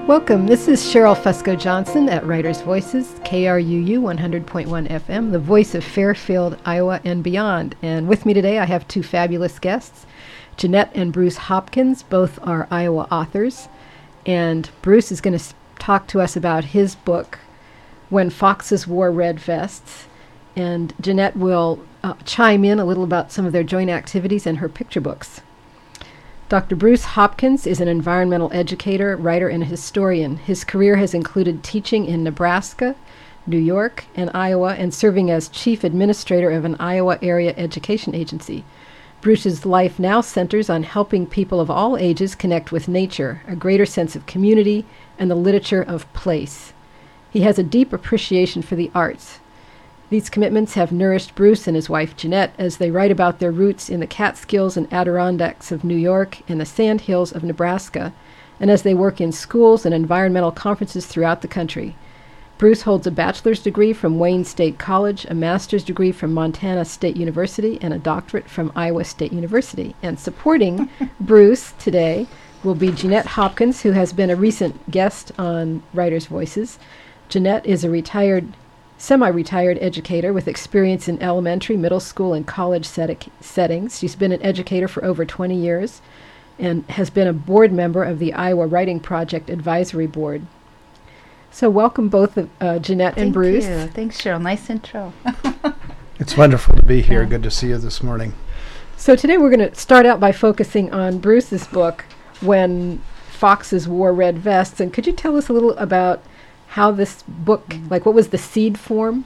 Welcome. This is Cheryl Fusco Johnson at Writers Voices, KRUU 100.1 FM, the voice of Fairfield, Iowa, and beyond. And with me today, I have two fabulous guests, Jeanette and Bruce Hopkins. Both are Iowa authors. And Bruce is going to talk to us about his book, When Foxes Wore Red Vests. And Jeanette will chime in a little about some of their joint activities and her picture books. Dr. Bruce Hopkins is an environmental educator, writer, and historian. His career has included teaching in Nebraska, New York, and Iowa, and serving as chief administrator of an Iowa area education agency. Bruce's life now centers on helping people of all ages connect with nature, a greater sense of community, and the literature of place. He has a deep appreciation for the arts. These commitments have nourished Bruce and his wife Jeanette as they write about their roots in the Catskills and Adirondacks of New York and the Sandhills of Nebraska, and as they work in schools and environmental conferences throughout the country. Bruce holds a bachelor's degree from Wayne State College, a master's degree from Montana State University, and a doctorate from Iowa State University. And supporting Bruce today will be Jeanette Hopkins, who has been a recent guest on Writers' Voices. Jeanette is a semi-retired educator with experience in elementary, middle school, and college settings. She's been an educator for over 20 years and has been a board member of the Iowa Writing Project Advisory Board. So welcome both Jeanette and Bruce. Thank you. Thanks, Cheryl. Nice intro. It's wonderful to be here. Good to see you this morning. So today we're going to start out by focusing on Bruce's book, When Foxes Wore Red Vests. And could you tell us a little about how this book, like what was the seed form?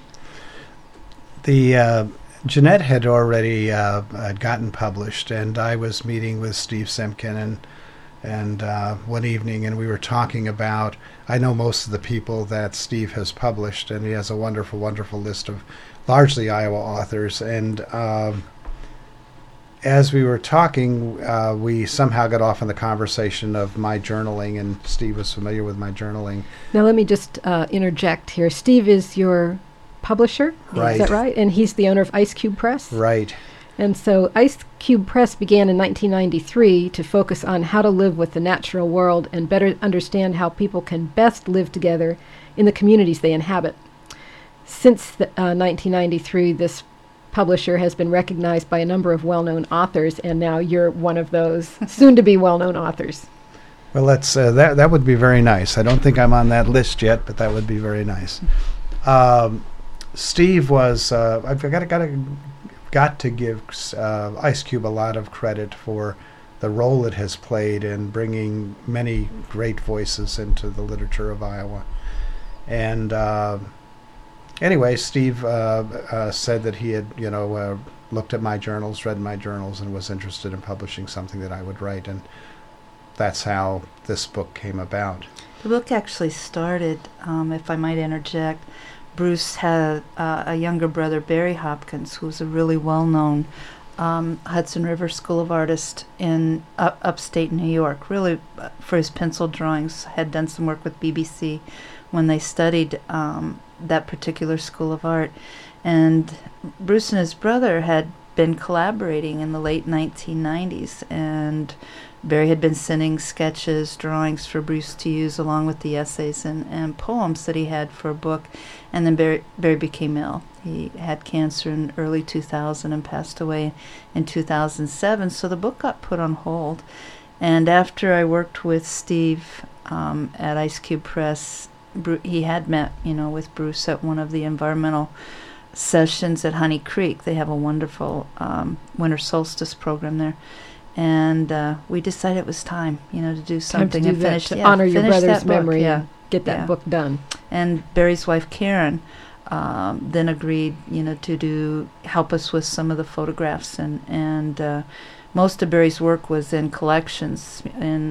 The Jeanette had already gotten published, and I was meeting with Steve Simkin and one evening, and we were talking about, I know most of the people that Steve has published, and he has a wonderful, wonderful list of largely Iowa authors, and as we were talking, we somehow got off on the conversation of my journaling, and Steve was familiar with my journaling. Now let me just interject here. Steve is your publisher, right? Is that right? And he's the owner of Ice Cube Press? Right. And so Ice Cube Press began in 1993 to focus on how to live with the natural world and better understand how people can best live together in the communities they inhabit. Since 1993, this publisher has been recognized by a number of well-known authors, and now you're one of those soon-to-be well-known authors. Well, that's that would be very nice. I don't think I'm on that list yet, but that would be very nice. Steve was I've got to give Ice Cube a lot of credit for the role it has played in bringing many great voices into the literature of Iowa. And anyway, Steve said that he had, looked at my journals, read my journals, and was interested in publishing something that I would write, and that's how this book came about. The book actually started, if I might interject, Bruce had a younger brother, Barry Hopkins, who was a really well-known Hudson River School of Artists in upstate New York, really for his pencil drawings, had done some work with BBC when they studied that particular school of art. And Bruce and his brother had been collaborating in the late 1990s, and Barry had been sending sketches, drawings for Bruce to use along with the essays and poems that he had for a book. And then Barry became ill. He had cancer in early 2000 and passed away in 2007, so the book got put on hold. And after I worked with Steve at Ice Cube Press, he had met, with Bruce at one of the environmental sessions at Honey Creek. They have a wonderful winter solstice program there. And we decided it was time, to do something and finish to honor your brother's memory and get that book done. And Barry's wife Karen then agreed, to help us with some of the photographs, and most of Barry's work was in collections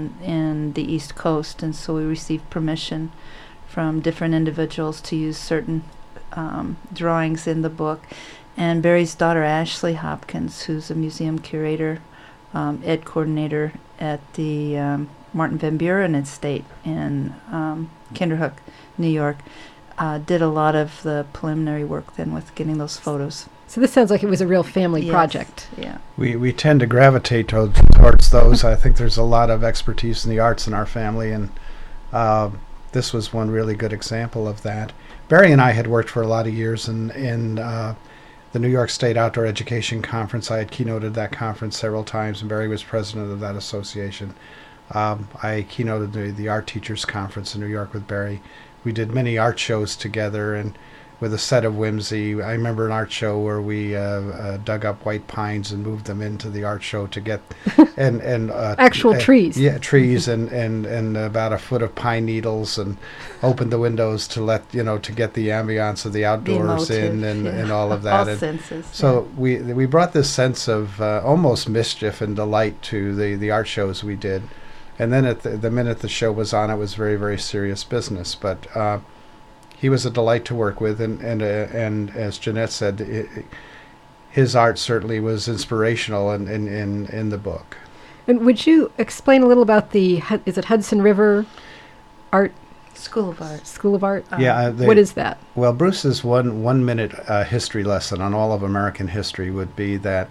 in the East Coast, and so we received permission from different individuals to use certain drawings in the book. And Barry's daughter Ashley Hopkins, who's a museum curator, ed coordinator at the Martin Van Buren Estate in Kinderhook, New York, did a lot of the preliminary work then with getting those photos. So this sounds like it was a real family project. Yeah. We tend to gravitate towards those. I think there's a lot of expertise in the arts in our family, and This was one really good example of that. Barry and I had worked for a lot of years in the New York State Outdoor Education Conference. I had keynoted that conference several times, and Barry was president of that association. I keynoted the Art Teachers Conference in New York with Barry. We did many art shows together, and with a set of whimsy. I remember an art show where we dug up white pines and moved them into the art show to get and actual trees. Yeah, trees and about a foot of pine needles, and opened the windows to let to get the ambiance of the outdoors and all of that. All senses. So we brought this sense of almost mischief and delight to the art shows we did, and then at the minute the show was on, it was very, very serious business. But he was a delight to work with, and as Jeanette said, his art certainly was inspirational in the book. And would you explain a little about is it Hudson River Art School of Art? School of Art. What is that? Well, Bruce's 1 minute history lesson on all of American history would be that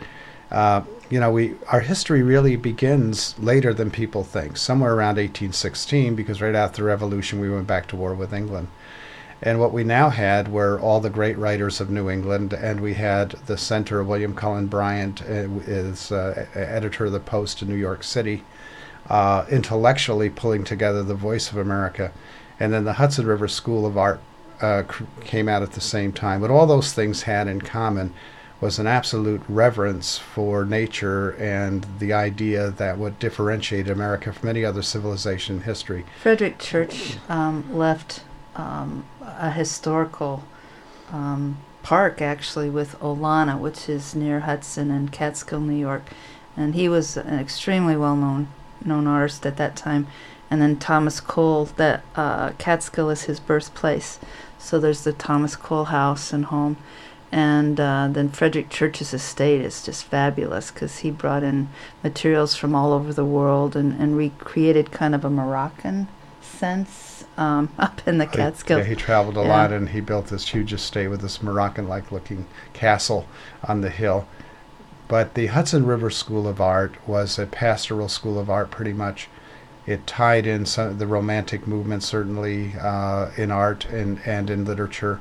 our history really begins later than people think, somewhere around 1816, because right after the Revolution we went back to war with England. And what we now had were all the great writers of New England, and we had the center, William Cullen Bryant is editor of the Post in New York City, intellectually pulling together the voice of America. And then the Hudson River School of Art came out at the same time. What all those things had in common was an absolute reverence for nature and the idea that what differentiated America from any other civilization in history. Frederick Church left a historical park, actually, with Olana, which is near Hudson and Catskill, New York. And he was an extremely well-known artist at that time. And then Thomas Cole, that Catskill is his birthplace. So there's the Thomas Cole house and home. And then Frederick Church's estate is just fabulous because he brought in materials from all over the world and recreated kind of a Moroccan sense up in the Catskills. Yeah, he traveled a lot, and he built this huge estate with this Moroccan-like looking castle on the hill. But the Hudson River School of Art was a pastoral school of art, pretty much. It tied in some of the Romantic movement, certainly, in art and in literature.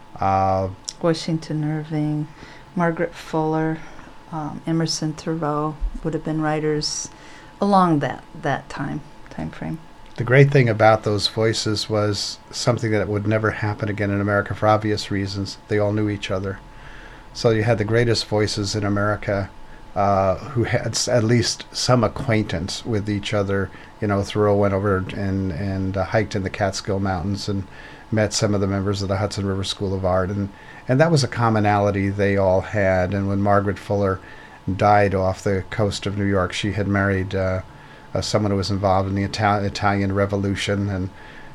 Washington Irving, Margaret Fuller, Emerson Thoreau would have been writers along that time frame. The great thing about those voices was something that would never happen again in America for obvious reasons. They all knew each other. So you had the greatest voices in America who had at least some acquaintance with each other. Thoreau went over and hiked in the Catskill Mountains and met some of the members of the Hudson River School of Art. And that was a commonality they all had. And when Margaret Fuller died off the coast of New York, she had married someone who was involved in the Italian Revolution,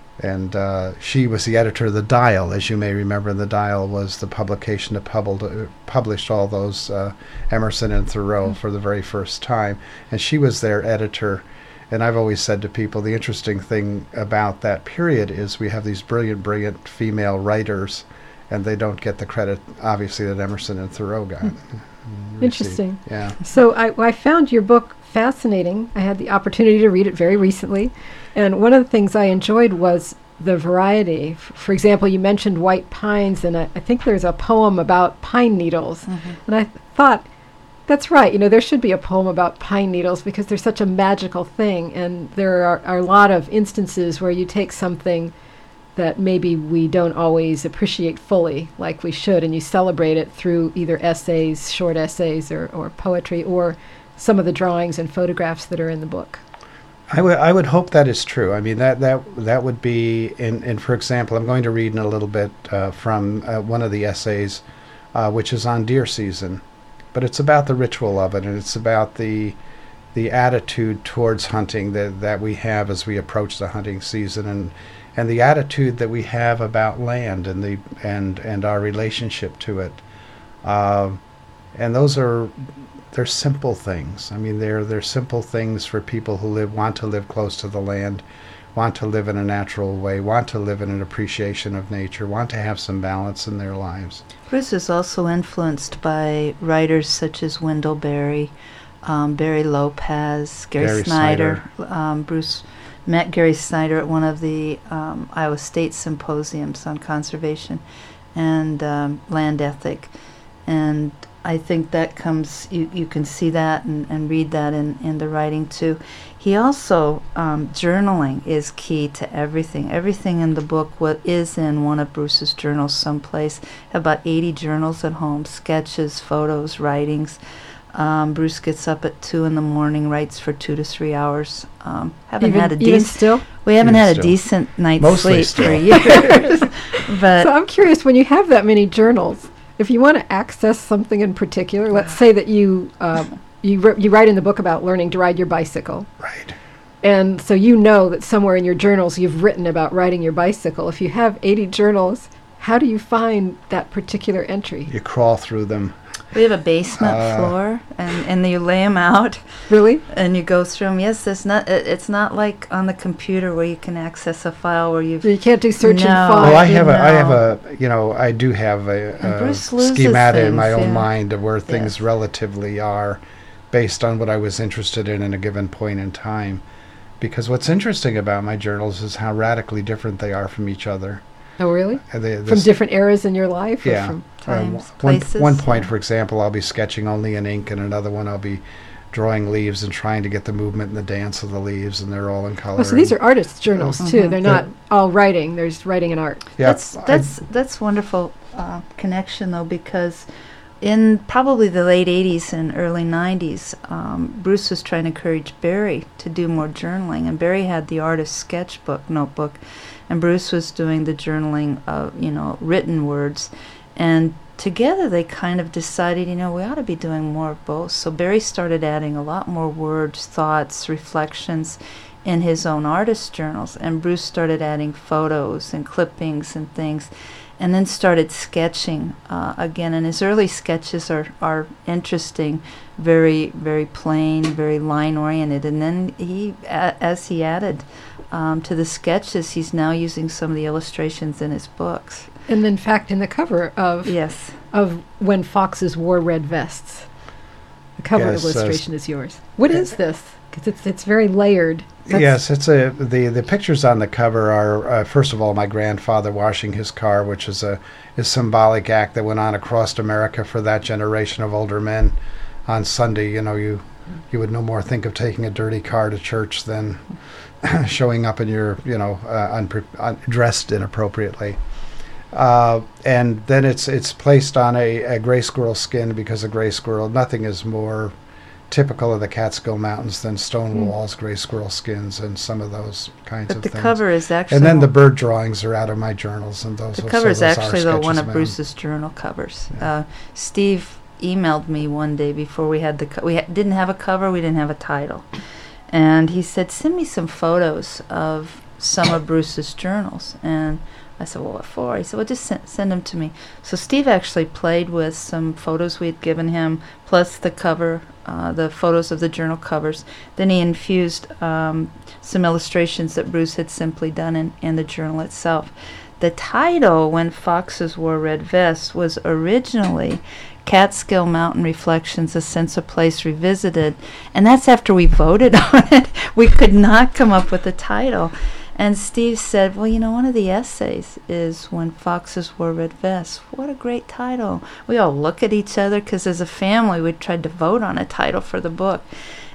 and she was the editor of the Dial, as you may remember. The Dial was the publication that published all those Emerson and Thoreau for the very first time, and she was their editor. And I've always said to people, the interesting thing about that period is we have these brilliant female writers, and they don't get the credit, obviously, that Emerson and Thoreau got. Interesting. Yeah. So I found your book fascinating. I had the opportunity to read it very recently, and one of the things I enjoyed was the variety. For example, you mentioned white pines, and I think there's a poem about pine needles. Mm-hmm. And I thought, that's right, there should be a poem about pine needles because they're such a magical thing, and there are a lot of instances where you take something that maybe we don't always appreciate fully like we should, and you celebrate it through either essays, short essays, or poetry, or some of the drawings and photographs that are in the book. I would hope that is true. I mean, that would be, and for example, I'm going to read in a little bit from one of the essays, which is on deer season, but it's about the ritual of it, and it's about the attitude towards hunting that we have as we approach the hunting season, and the attitude that we have about land and our relationship to it, and they're simple things. I mean, they're simple things for people who want to live close to the land, want to live in a natural way, want to live in an appreciation of nature, want to have some balance in their lives. Bruce is also influenced by writers such as Wendell Berry, Barry Lopez, Gary Snyder. Bruce met Gary Snyder at one of the Iowa State symposiums on conservation and land ethic. And I think that comes, you can see that and read that in the writing too. He also, journaling is key to everything. Everything in the book is in one of Bruce's journals someplace. About 80 journals at home, sketches, photos, writings. Bruce gets up at 2 a.m, writes for 2 to 3 hours. Haven't had a decent. We haven't had a decent night's Mostly sleep for years. But So I'm curious, when you have that many journals, if you want to access something in particular, let's say that you write in the book about learning to ride your bicycle, Right. and so you know that somewhere in your journals you've written about riding your bicycle. If you have 80 journals, how do you find that particular entry? You crawl through them. we have a basement floor, and you lay them out, Really? and you go through them. Yes, it's not like on the computer where you can access a file where you've. So you can't do search and No. find. Well, I didn't have know. I do have And a Bruce loses schematic in my things, own yeah. mind of where things Yes. relatively are based on what I was interested in a given point in time. Because what's interesting about my journals is how radically different they are from each other. Oh, really? From This- different eras in your life? Or Yeah. from Times, one places. point, for example, I'll be sketching only in ink, and another one I'll be drawing leaves and trying to get the movement and the dance of the leaves, and they're all in color. Oh, so these are artists' journals too. Mhm. They're not all writing. There's writing and art. Yeah, That's wonderful connection though, because in probably the late 80s and early 90s, Bruce was trying to encourage Barry to do more journaling, and Barry had the artist sketchbook notebook, and Bruce was doing the journaling of written words, and together they kind of decided we ought to be doing more of both. So Barry started adding a lot more words, thoughts, reflections in his own artist journals, and Bruce started adding photos and clippings and things, and then started sketching again. And his early sketches are interesting, very, very plain, very line oriented. And then as he added to the sketches, he's now using some of the illustrations in his books. And in fact, in the cover of Yes. When Foxes Wore Red Vests, the cover Yes, illustration is yours. What is this? Because it's very layered. Yes, it's the pictures on the cover are first of all my grandfather washing his car, which is a symbolic act that went on across America for that generation of older men. On Sunday, you would no more think of taking a dirty car to church than showing up in your dressed inappropriately. And then it's placed on a gray squirrel skin, because a gray squirrel, nothing is more typical of the Catskill Mountains than stone walls, gray squirrel skins, and some of those kinds But of the things. cover is actually. And then the bird drawings are out of my journals, and those. The are- cover so is those are actually one sketches of mine. Bruce's journal covers. Yeah. Steve emailed me one day before we had didn't have a cover, we didn't have a title, and he said, "Send me some photos of some of Bruce's journals." And I said, "Well, what for?" He said, "Well, just send them to me." So Steve actually played with some photos we had given him, plus the cover, the photos of the journal covers. Then he infused some illustrations that Bruce had simply done in the journal itself. The title, When Foxes Wore Red Vests, was originally Catskill Mountain Reflections, A Sense of Place Revisited, and that's after we voted on it. We could not come up with a title. And Steve said, well, one of the essays is When Foxes Wore Red Vests. What a great title. We all look at each other, because as a family we tried to vote on a title for the book.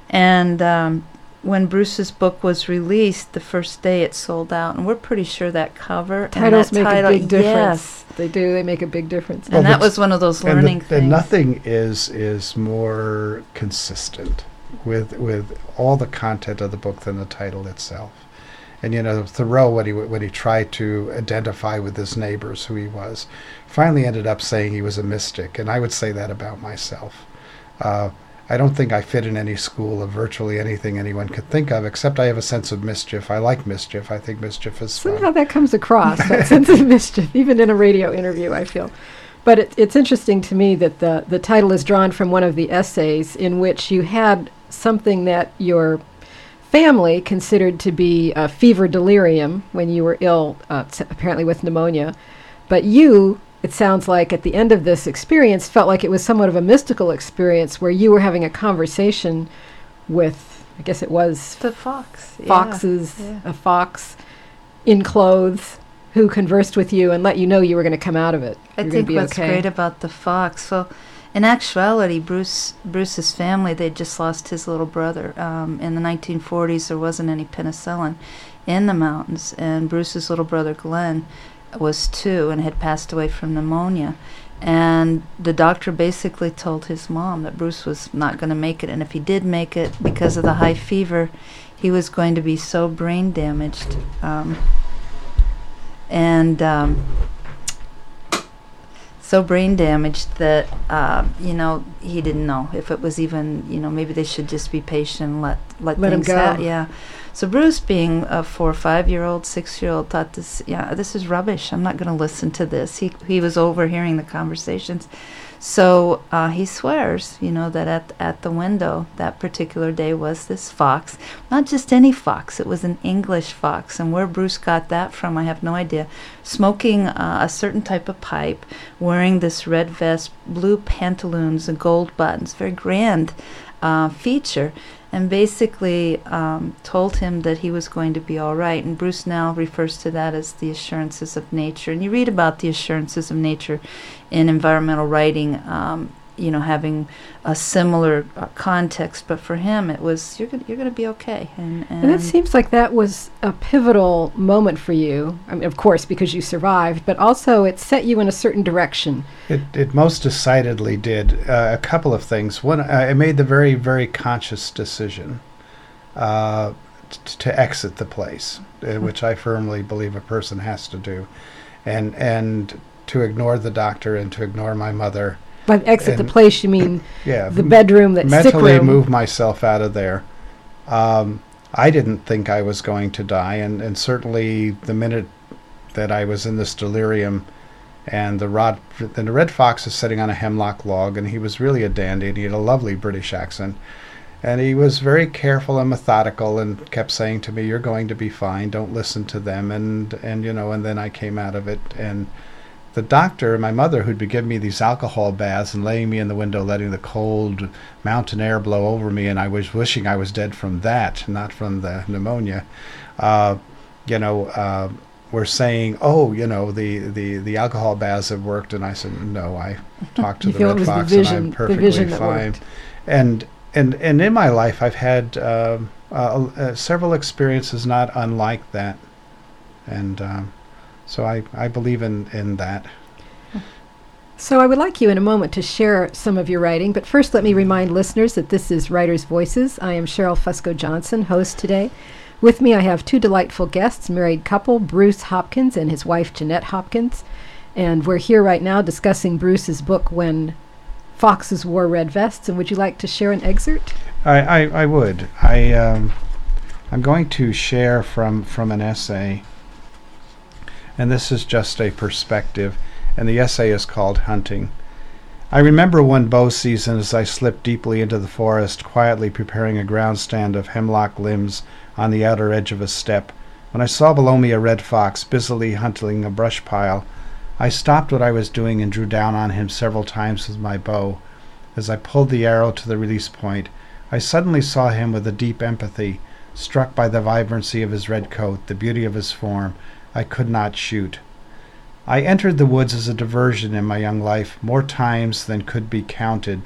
And when Bruce's book was released, the first day it sold out, and we're pretty sure that cover Titles and that make title, a big difference. Yes. They do. They make a big difference. Well, And that the- was one of those And learning things. and nothing is more consistent with all the content of the book than the title itself. And Thoreau, when he tried to identify with his neighbors who he was, finally ended up saying he was a mystic, and I would say that about myself. I don't think I fit in any school of virtually anything anyone could think of, except I have a sense of mischief. I like mischief. I think mischief is fun. Somehow that comes across, that sense of mischief, even in a radio interview, I feel. But it's interesting to me that the title is drawn from one of the essays in which you had something that your family considered to be a fever delirium when you were ill, apparently with pneumonia. But you, it sounds like, at the end of this experience, felt like it was somewhat of a mystical experience where you were having a conversation with I guess it was The fox. foxes, Yeah. a fox in clothes who conversed with you and let you know you were going to come out of it. I You're think gonna be what's okay. great about the fox, so in actuality, Bruce's family, they just lost his little brother. In the 1940s, there wasn't any penicillin in the mountains, and Bruce's little brother, Glenn, was 2 and had passed away from pneumonia. And the doctor basically told his mom that Bruce was not going to make it, and if he did make it, because of the high fever, he was going to be so brain damaged. So brain damaged that, he didn't know if it was even, maybe they should just be patient and let Let him things go. out. Yeah. So Bruce, being a 4 or 5-year-old, 6-year-old, thought this is rubbish. I'm not going to listen to this. He was overhearing the conversations. So he swears, that at the window that particular day was this fox. Not just any fox. It was an English fox. And where Bruce got that from, I have no idea. Smoking a certain type of pipe, wearing this red vest, blue pantaloons and gold buttons. Very grand feature. And basically told him that he was going to be all right. And Bruce now refers to that as the assurances of nature. And you read about the assurances of nature in environmental writing, having a similar context. But for him, it was, you're going to be okay. And it seems like that was a pivotal moment for you. I mean, of course, because you survived, but also it set you in a certain direction. It most decidedly did. A couple of things. One, I made the very, very conscious decision to exit the place, which I firmly believe a person has to do, and to ignore the doctor and to ignore my mother. By exit the place, you mean Yeah, the bedroom, that sick mentally room. move myself out of there. I didn't think I was going to die, and certainly the minute that I was in this delirium, and the red fox is sitting on a hemlock log, and he was really a dandy, and he had a lovely British accent, and he was very careful and methodical, and kept saying to me, "You're going to be fine. Don't listen to them." And then I came out of it, and the doctor and my mother, who'd been giving me these alcohol baths and laying me in the window, letting the cold mountain air blow over me, and I was wishing I was dead from that, not from the pneumonia, were saying, "Oh, the alcohol baths have worked," and I said, "No, I talked to You the feel it red was the fox, vision- and I'm the perfectly vision that fine." worked. And in my life, I've had several experiences not unlike that, and so I believe in that. So I would like you in a moment to share some of your writing, but first let me remind listeners that this is Writers' Voices. I am Cheryl Fusco Johnson, host today. With me I have 2 delightful guests, married couple Bruce Hopkins and his wife Jeanette Hopkins, and we're here right now discussing Bruce's book, When Foxes Wore Red Vests. And would you like to share an excerpt? I would. I'm going to share from an essay, and this is just a perspective, and the essay is called Hunting. I remember one bow season as I slipped deeply into the forest, quietly preparing a ground stand of hemlock limbs on the outer edge of a steppe, when I saw below me a red fox busily hunting a brush pile. I stopped what I was doing and drew down on him several times with my bow. As I pulled the arrow to the release point, I suddenly saw him with a deep empathy. Struck by the vibrancy of his red coat, the beauty of his form, I could not shoot. I entered the woods as a diversion in my young life, more times than could be counted.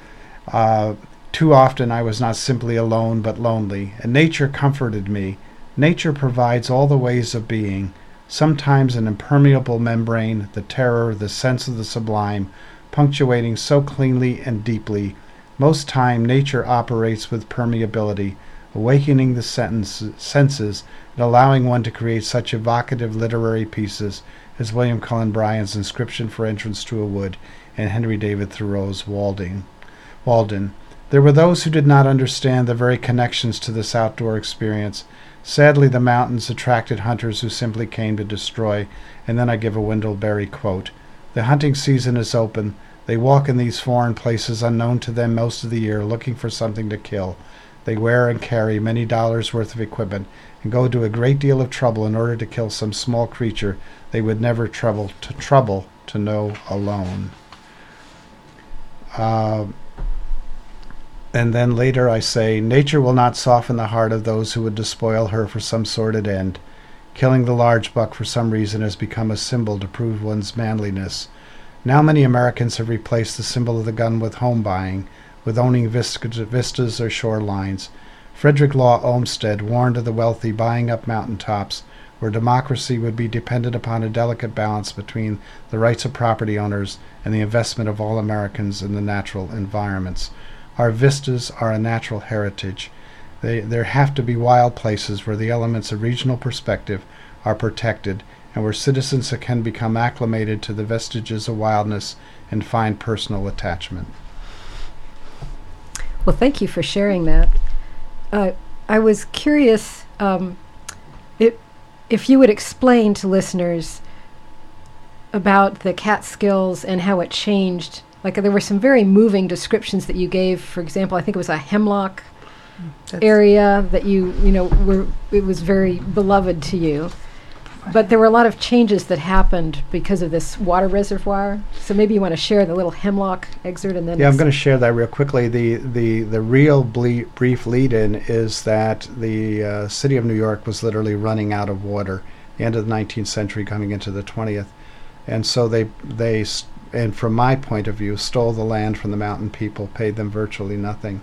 Too often I was not simply alone, but lonely, and nature comforted me. Nature provides all the ways of being, sometimes an impermeable membrane, the terror, the sense of the sublime, punctuating so cleanly and deeply. Most time nature operates with permeability, awakening the senses and allowing one to create such evocative literary pieces as William Cullen Bryant's Inscription for Entrance to a Wood and Henry David Thoreau's Walden. There were those who did not understand the very connections to this outdoor experience. Sadly, the mountains attracted hunters who simply came to destroy, and then I give a Wendell Berry quote. The hunting season is open. They walk in these foreign places unknown to them most of the year, looking for something to kill. They wear and carry many dollars worth of equipment and go to a great deal of trouble in order to kill some small creature they would never trouble to know alone. And then later I say, nature will not soften the heart of those who would despoil her for some sordid end. Killing the large buck for some reason has become a symbol to prove one's manliness. Now many Americans have replaced the symbol of the gun with home buying, with owning vistas or shorelines. Frederick Law Olmsted warned of the wealthy buying up mountaintops, where democracy would be dependent upon a delicate balance between the rights of property owners and the investment of all Americans in the natural environments. Our vistas are a natural heritage. There have to be wild places where the elements of regional perspective are protected and where citizens can become acclimated to the vestiges of wildness and find personal attachment. Well, thank you for sharing that. I was curious if you would explain to listeners about the Catskills and how it changed. Like, there were some very moving descriptions that you gave. For example, I think it was a hemlock area that it was very beloved to you. But there were a lot of changes that happened because of this water reservoir. So maybe you want to share the little hemlock excerpt, and then I'm going to share that real quickly. The real brief lead-in is that the city of New York was literally running out of water, the end of the 19th century, coming into the 20th, and so they and from my point of view, stole the land from the mountain people, paid them virtually nothing,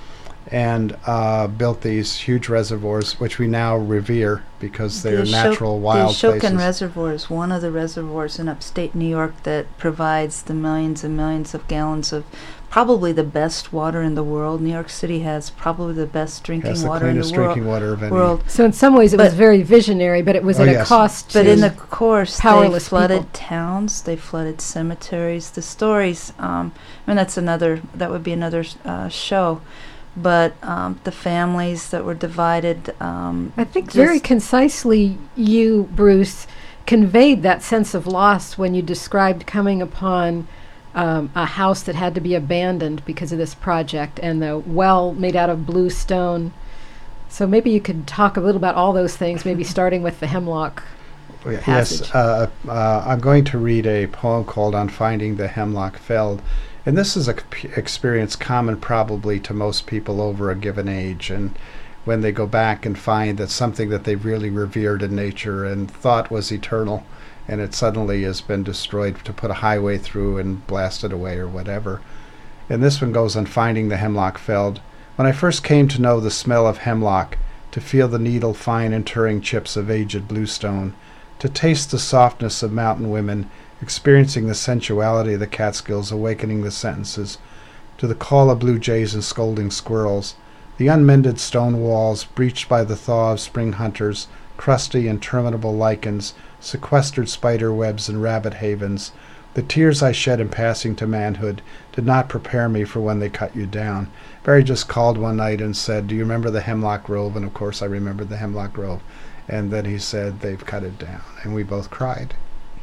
and built these huge reservoirs, which we now revere because they're natural wild places. The Ashokan Reservoir is one of the reservoirs in upstate New York that provides the millions and millions of gallons of probably the best water in the world. New York City has probably the best drinking water in the world. Drinking water of any. So in some ways it was very visionary, but it was at a cost to But in the course, they flooded people. Towns, they flooded cemeteries. The stories, and that would be another show. But the families that were divided. I think very concisely you, Bruce, conveyed that sense of loss when you described coming upon a house that had to be abandoned because of this project, and the well made out of blue stone. So maybe you could talk a little about all those things, maybe starting with the hemlock passage. Yes, I'm going to read a poem called On Finding the Hemlock Felled. And this is an experience common probably to most people over a given age. And when they go back and find that something that they really revered in nature and thought was eternal, and it suddenly has been destroyed to put a highway through and blast it away or whatever. And this one goes on Finding the Hemlock Felled. When I first came to know the smell of hemlock, to feel the needle-fine interring chips of aged bluestone, to taste the softness of mountain women, experiencing the sensuality of the Catskills, awakening the sentences, to the call of blue jays and scolding squirrels, the unmended stone walls, breached by the thaw of spring hunters, crusty interminable lichens, sequestered spider webs and rabbit havens. The tears I shed in passing to manhood did not prepare me for when they cut you down. Barry just called one night and said, "Do you remember the Hemlock Grove?" And of course I remembered the Hemlock Grove. And then he said, "They've cut it down." And we both cried.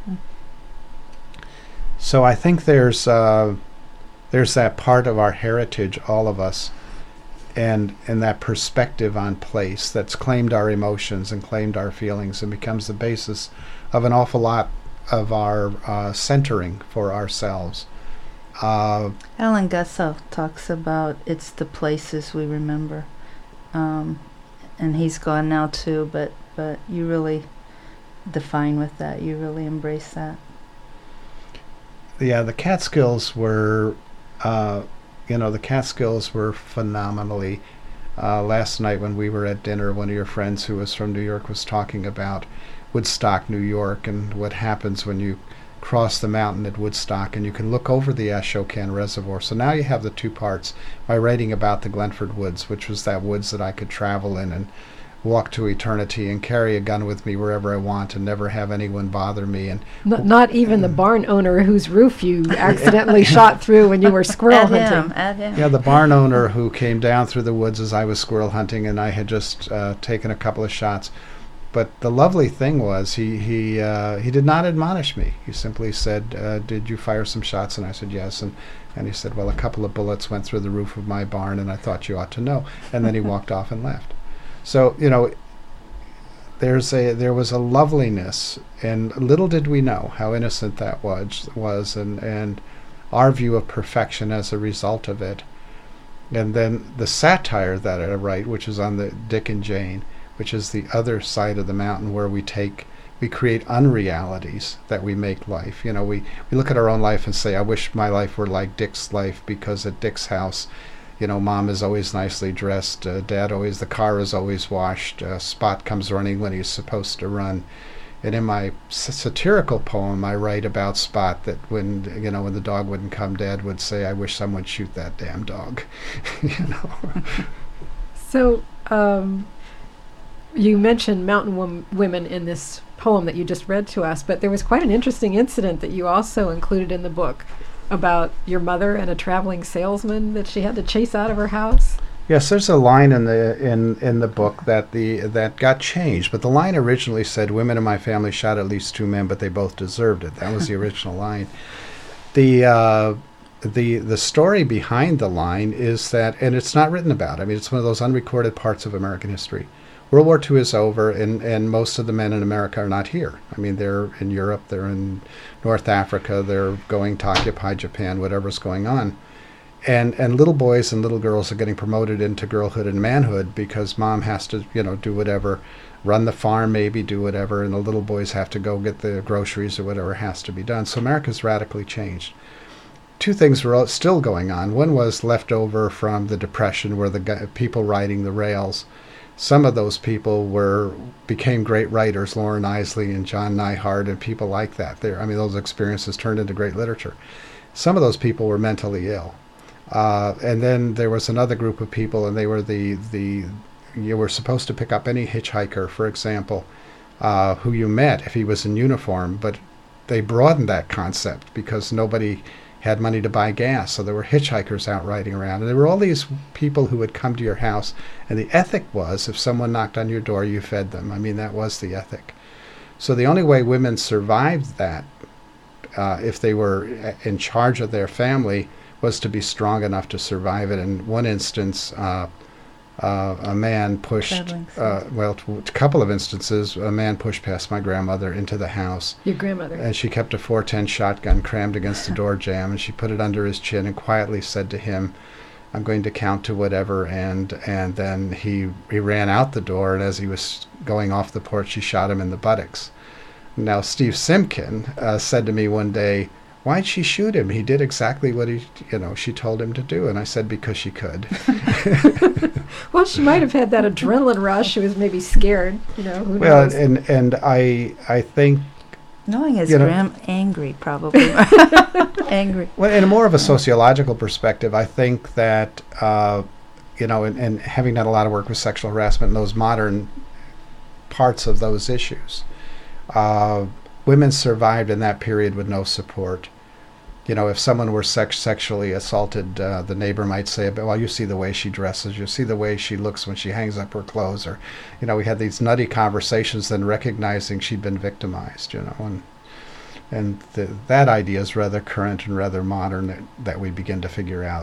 So I think there's that part of our heritage, all of us, and that perspective on place that's claimed our emotions and claimed our feelings and becomes the basis of an awful lot of our centering for ourselves. Alan Gussow talks about it's the places we remember, and he's gone now too. But you really define with that. You really embrace that. Yeah, the Catskills were, the Catskills were phenomenally. Last night when we were at dinner, one of your friends who was from New York was talking about Woodstock, New York, and what happens when you cross the mountain at Woodstock and you can look over the Ashokan Reservoir. So now you have the two parts. By writing about the Glenford Woods, which was that woods that I could travel in and walk to eternity and carry a gun with me wherever I want and never have anyone bother me. And not even the barn owner whose roof you accidentally shot through when you were squirrel hunting. At him. Yeah, the barn owner who came down through the woods as I was squirrel hunting, and I had just taken a couple of shots. But the lovely thing was he did not admonish me. He simply said, "Did you fire some shots?" And I said, "Yes." And he said, "Well, a couple of bullets went through the roof of my barn, and I thought you ought to know." And then he walked off and left. So, there was a loveliness, and little did we know how innocent that was, and our view of perfection as a result of it. And then the satire that I write, which is on the Dick and Jane, which is the other side of the mountain where we create unrealities that we make life. You know, we look at our own life and say, I wish my life were like Dick's life, because at Dick's house, you know, mom is always nicely dressed, the car is always washed, Spot comes running when he's supposed to run. And in my satirical poem, I write about Spot, that when the dog wouldn't come, Dad would say, I wish someone would shoot that damn dog. You know. So, you mentioned mountain women in this poem that you just read to us, but there was quite an interesting incident that you also included in the book about your mother and a traveling salesman that she had to chase out of her house. Yes, there's a line in the book that got changed, but the line originally said, "Women in my family shot at least 2 men, but they both deserved it." That was the original line. The story behind the line is that, and it's not written about. I mean, it's one of those unrecorded parts of American history. World War II is over, and most of the men in America are not here. I mean, they're in Europe, they're in North Africa, they're going to occupy Japan, whatever's going on. And little boys and little girls are getting promoted into girlhood and manhood because mom has to, do whatever, run the farm, maybe do whatever, and the little boys have to go get the groceries or whatever has to be done. So America's radically changed. 2 things were still going on. One was left over from the Depression, where the people riding the rails, some of those people became great writers, Lauren Isley and John Neihardt and people like that. Those experiences turned into great literature. Some of those people were mentally ill. And then there was another group of people, and they were you were supposed to pick up any hitchhiker, for example, who you met if he was in uniform, but they broadened that concept because nobody had money to buy gas, so there were hitchhikers out riding around. And there were all these people who would come to your house, and the ethic was if someone knocked on your door, you fed them. I mean, that was the ethic. So the only way women survived that, if they were in charge of their family, was to be strong enough to survive it. In one instance, a man pushed, a couple of instances, a man pushed past my grandmother into the house. Your grandmother? And she kept a .410 shotgun crammed against the door jamb, and she put it under his chin and quietly said to him, "I'm going to count to whatever," and then he ran out the door, and as he was going off the porch, she shot him in the buttocks. Now, Steve Simkin said to me one day, "Why'd she shoot him? He did exactly what she told him to do." And I said, "Because she could." Well, she might have had that adrenaline rush. She was maybe scared, who knows? Well, and I think... Knowing his angry, probably. Angry. Well, in a more of a sociological perspective, I think that, and having done a lot of work with sexual harassment and those modern parts of those issues, women survived in that period with no support. If someone were sexually assaulted, the neighbor might say, "Well, you see the way she dresses, you see the way she looks when she hangs up her clothes," or, we had these nutty conversations, then recognizing she'd been victimized, and that idea is rather current and rather modern that we begin to figure out,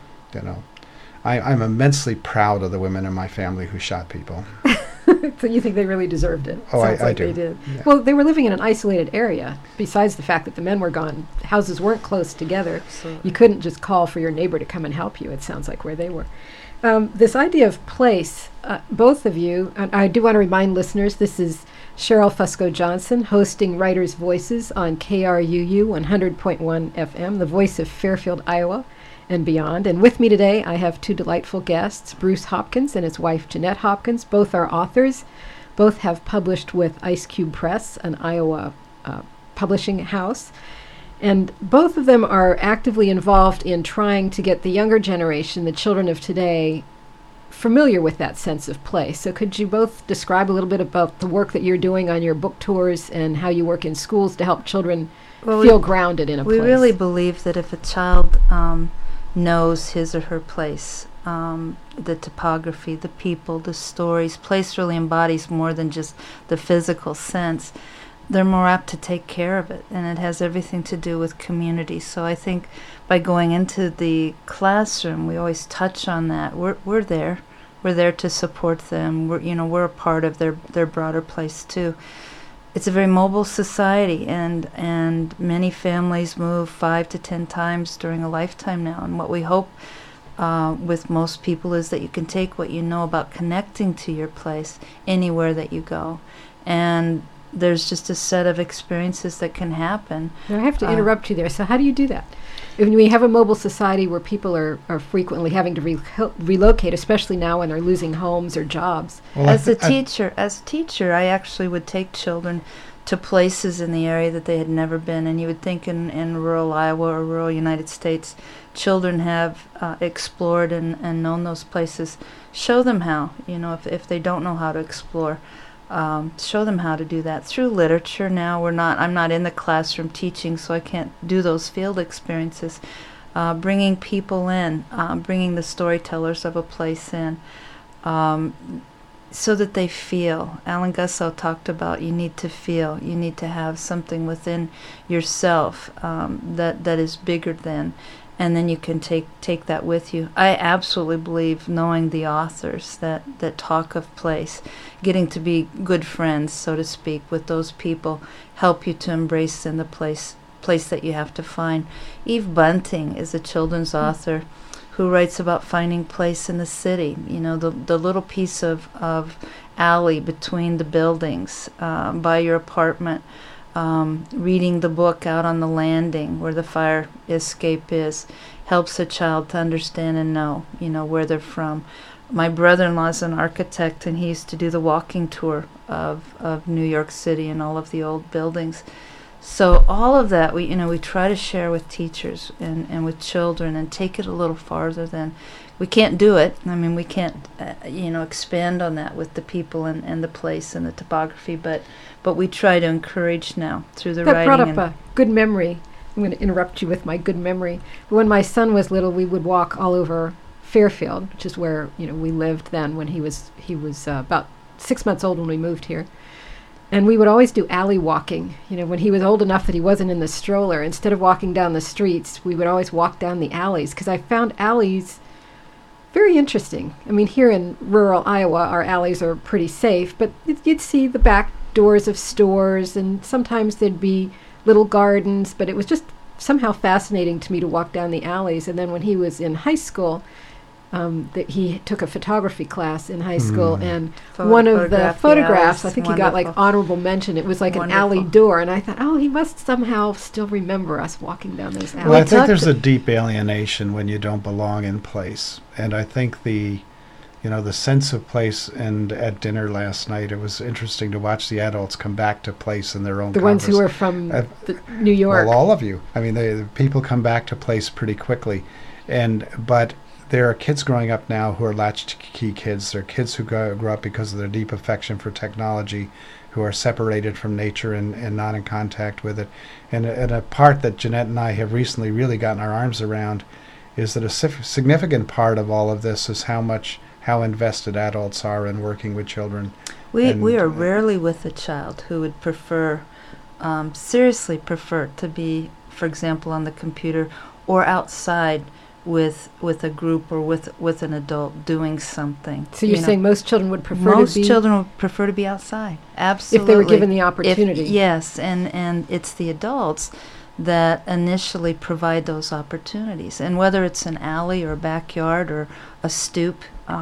I'm immensely proud of the women in my family who shot people. So you think they really deserved it? Oh, Sounds I like do. They did. Yeah. Well, they were living in an isolated area. Besides the fact that the men were gone, houses weren't close together. Absolutely. You couldn't just call for your neighbor to come and help you. It sounds like where they were. This idea of place, both of you, and I do want to remind listeners, this is Cheryl Fusco Johnson hosting Writers' Voices on KRUU 100.1 FM, the voice of Fairfield, Iowa, and beyond. And with me today, I have 2 delightful guests, Bruce Hopkins and his wife, Jeanette Hopkins. Both are authors. Both have published with Ice Cube Press, an Iowa publishing house. And both of them are actively involved in trying to get the younger generation, the children of today, familiar with that sense of place. So could you both describe a little bit about the work that you're doing on your book tours and how you work in schools to help children feel grounded in a place? We really believe that if a child knows his or her place, the topography, the people, the stories, place really embodies more than just the physical sense. They're more apt to take care of it, and it has everything to do with community. So I think by going into the classroom, we always touch on that. We're there. We're there to support them. We're a part of their broader place too. It's a very mobile society, and many families move 5 to 10 times during a lifetime now. And what we hope with most people is that you can take what you know about connecting to your place anywhere that you go. And there's just a set of experiences that can happen. Now, I have to interrupt you there. So how do you do that? When we have a mobile society where people are frequently having to relocate, especially now when they're losing homes or jobs. Well, as a teacher, I actually would take children to places in the area that they had never been. And you would think in rural Iowa or rural United States, children have explored and known those places. Show them how, if they don't know how to explore. Show them how to do that through literature. Now I'm not in the classroom teaching, so I can't do those field experiences. Bringing people in, bringing the storytellers of a place in, so that they feel. Alan Gussow talked about you need to feel. You need to have something within yourself that is bigger than. And then you can take that with you. I absolutely believe knowing the authors that talk of place, getting to be good friends, so to speak, with those people, help you to embrace in the place that you have to find. Eve Bunting is a children's author who writes about finding place in the city. The little piece of alley between the buildings, by your apartment. Reading the book out on the landing where the fire escape is helps a child to understand and know, where they're from. My brother-in-law is an architect, and he used to do the walking tour of New York City and all of the old buildings. So all of that we try to share with teachers and with children and take it a little farther than. We can't do it. I mean, we can't, expand on that with the people and the place and the topography, but we try to encourage now through the writing. That brought up a good memory. I'm going to interrupt you with my good memory. When my son was little, we would walk all over Fairfield, which is where we lived then. When he was about 6 months old when we moved here, and we would always do alley walking. When he was old enough that he wasn't in the stroller, instead of walking down the streets, we would always walk down the alleys because I found alleys very interesting. I mean, here in rural Iowa, our alleys are pretty safe, but you'd see the back doors of stores, and sometimes there'd be little gardens, but it was just somehow fascinating to me to walk down the alleys. And then when he was in high school, he took a photography class in high school, and one of the photographs, I think he got like honorable mention. It was like an alley door, and I thought, he must somehow still remember us walking down those alleys. Well, I think there's a deep alienation when you don't belong in place, and I think the sense of place. And at dinner last night, it was interesting to watch the adults come back to place in their own. The ones who are from New York. Well, all of you. I mean, the people come back to place pretty quickly, but. There are kids growing up now who are latchkey kids. There are kids who grew up because of their deep affection for technology, who are separated from nature and not in contact with it. And a part that Jeanette and I have recently really gotten our arms around is that a significant part of all of this is how invested adults are in working with children. We are rarely with a child who would seriously prefer to be, for example, on the computer or outside with a group or with an adult doing something. So you're saying most children would prefer most children would prefer to be outside. Absolutely. If they were given the opportunity. Yes, and it's the adults that initially provide those opportunities. And whether it's an alley or a backyard or a stoop,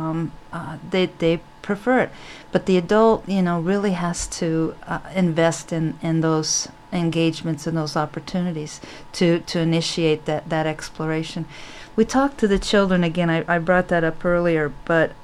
they prefer it. But the adult, really has to invest in those engagements and those opportunities to initiate that exploration. We talked to the children again. I brought that up earlier, but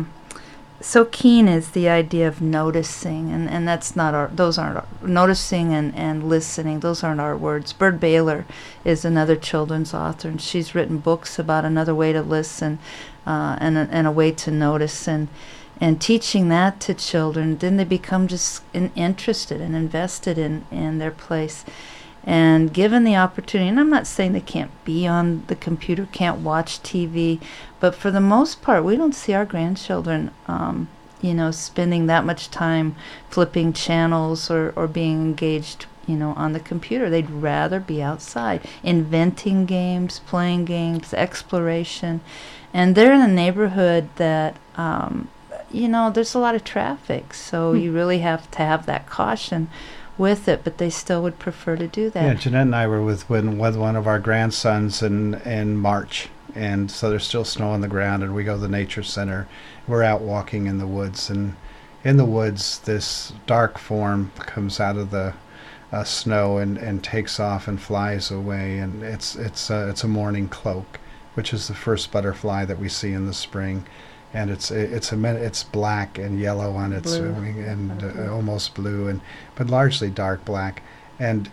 so keen is the idea of noticing, and that's not those aren't noticing and listening. Those aren't our words. Bird Baylor is another children's author, and she's written books about another way to listen and a way to notice and teaching that to children. Then they become just interested and invested in their place. And given the opportunity, and I'm not saying they can't be on the computer, can't watch TV, but for the most part, we don't see our grandchildren, spending that much time flipping channels or being engaged, on the computer. They'd rather be outside, inventing games, playing games, exploration. And they're in a neighborhood that, there's a lot of traffic, so you really have to have that caution with it, but they still would prefer to do that. Yeah, Jeanette and I were with one of our grandsons in March, and so there's still snow on the ground, and we go to the nature center. We're out walking in the woods, and in the woods this dark form comes out of the snow and takes off and flies away, and it's a morning cloak, which is the first butterfly that we see in the spring, and it's black and yellow on its wing, and almost blue, but largely dark black, and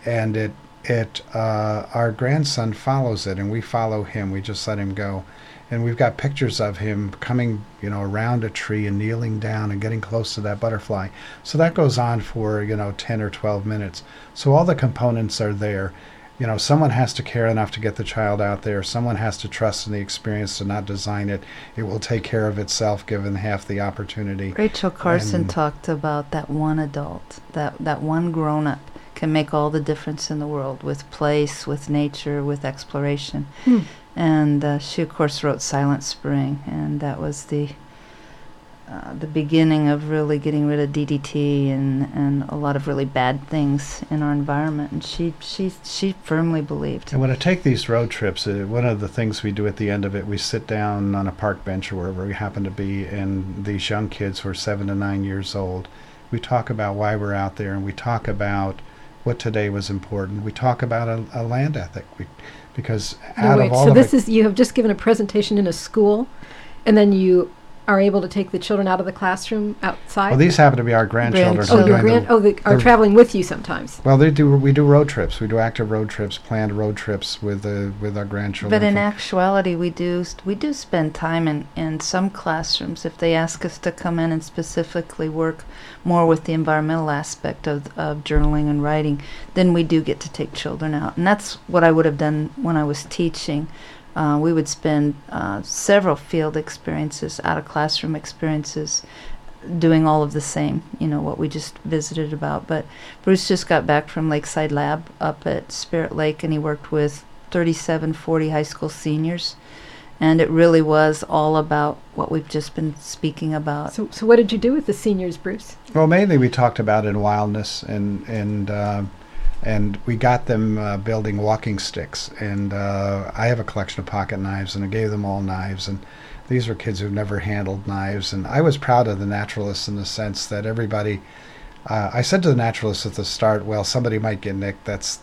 our grandson follows it, and we follow him. We just let him go, and we've got pictures of him coming, around a tree and kneeling down and getting close to that butterfly. So that goes on for 10 or 12 minutes. So all the components are there. Someone has to care enough to get the child out there. Someone has to trust in the experience to not design it. It will take care of itself given half the opportunity. Rachel Carson talked about that one adult, that one grown-up can make all the difference in the world with place, with nature, with exploration. And she, of course, wrote Silent Spring, and that was the beginning of really getting rid of DDT and a lot of really bad things in our environment. And she firmly believed. And when I take these road trips, one of the things we do at the end of it, we sit down on a park bench or wherever we happen to be, and these young kids who are 7 to 9 years old, we talk about why we're out there, and we talk about what today was important. We talk about a land ethic. Because out of all so of this is, you have just given a presentation in a school, and then you are able to take the children out of the classroom outside? Well, these happen to be our grandchildren. Are traveling with you sometimes? Well, we do road trips. We do active road trips, planned road trips with our grandchildren. But in actuality, we do spend time in some classrooms. If they ask us to come in and specifically work more with the environmental aspect of journaling and writing, then we do get to take children out. And that's what I would have done when I was teaching. We would spend several field experiences, out of classroom experiences, doing all of the same, what we just visited about. But Bruce just got back from Lakeside Lab up at Spirit Lake, and he worked with 40 high school seniors. And it really was all about what we've just been speaking about. So what did you do with the seniors, Bruce? Well, mainly we talked about in wildness, and we got them building walking sticks. And I have a collection of pocket knives, and I gave them all knives. And these were kids who've never handled knives. And I was proud of the naturalists in the sense that everybody, I said to the naturalists at the start, well, somebody might get nicked. That's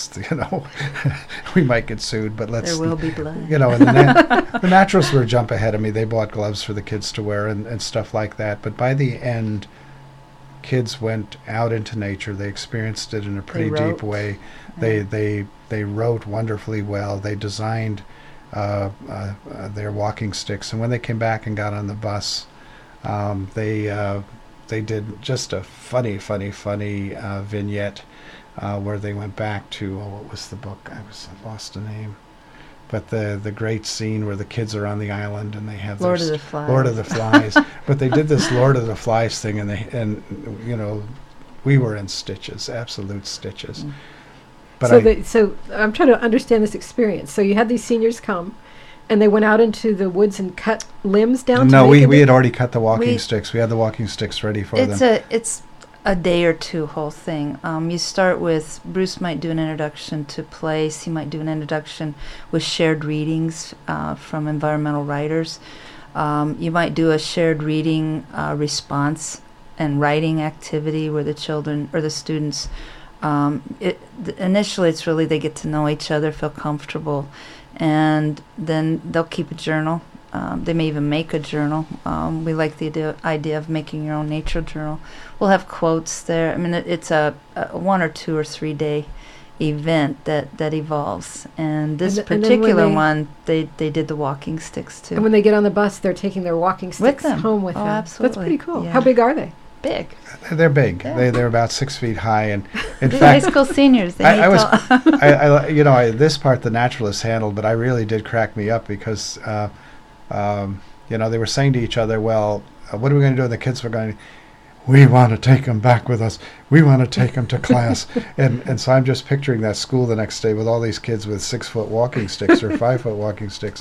we might get sued, but there will be blood. And the naturalists were a jump ahead of me. They bought gloves for the kids to wear and stuff like that. But by the end, kids went out into nature. They experienced it in a pretty deep way. Yeah. They wrote wonderfully well. They designed their walking sticks, and when they came back and got on the bus, they did just a funny vignette where they went back to what was the book? I lost the name. But the great scene where the kids are on the island and they have Lord of the Flies. Lord of the Flies. But they did this Lord of the Flies thing, and we were in stitches, absolute stitches. Mm. But so I'm trying to understand this experience. So you had these seniors come, and they went out into the woods and cut limbs down. No, we had already cut the walking sticks. We had the walking sticks ready for them. It's a day or two whole thing. You start with, Bruce might do an introduction to place. He might do an introduction with shared readings from environmental writers. You might do a shared reading response and writing activity where the children or the students, initially it's really they get to know each other, feel comfortable, and then they'll keep a journal. They may even make a journal. We like the idea of making your own nature journal. We'll have quotes there. I mean, it's a 1 or 2 or 3 day event that evolves. And this particular one, they did the walking sticks too. And when they get on the bus, they're taking their walking sticks home with them. Absolutely. That's pretty cool. Yeah. How big are they? Big. They're big. Yeah. They're about 6 feet high, and in fact, high school seniors. This part the naturalists handled, but I really did crack me up because they were saying to each other, well, what are we going to do? And the kids were going, we want to take them back with us. We want to take them to class. and so I'm just picturing that school the next day with all these kids with 6-foot walking sticks or 5-foot walking sticks.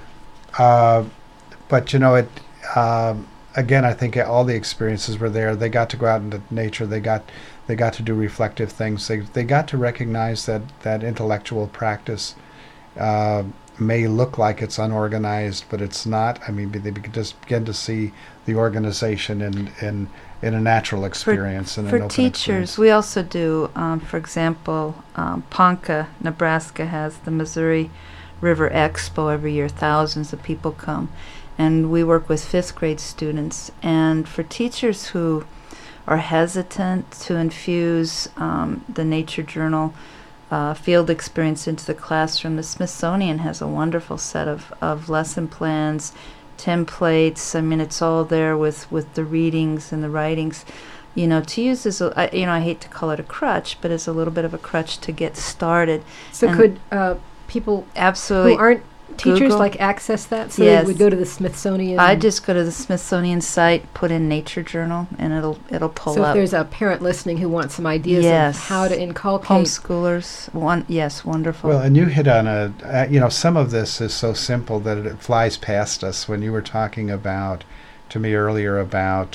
But again, I think all the experiences were there. They got to go out into nature. They got to do reflective things. They got to recognize that intellectual practice may look like it's unorganized, but it's not. I mean, they just begin to see the organization in a natural experience. And for an open teachers, experience. we also do, for example, Ponca, Nebraska has the Missouri River Expo every year. Thousands of people come. And we work with 5th grade students. And for teachers who are hesitant to infuse the Nature Journal field experience into the classroom, the Smithsonian has a wonderful set of lesson plans, templates. I mean, it's all there with the readings and the writings. To use as I hate to call it a crutch, but it's a little bit of a crutch to get started. So and could people absolutely who aren't teachers Google. access that? So Yes. they would go to the Smithsonian. I just go to the Smithsonian site, put in Nature Journal, and it'll pull So up. if there's a parent listening who wants some ideas Yes. of how to inculcate. Homeschoolers, yes, wonderful. Well, and you hit on some of this is so simple that it flies past us. When you were talking to me earlier about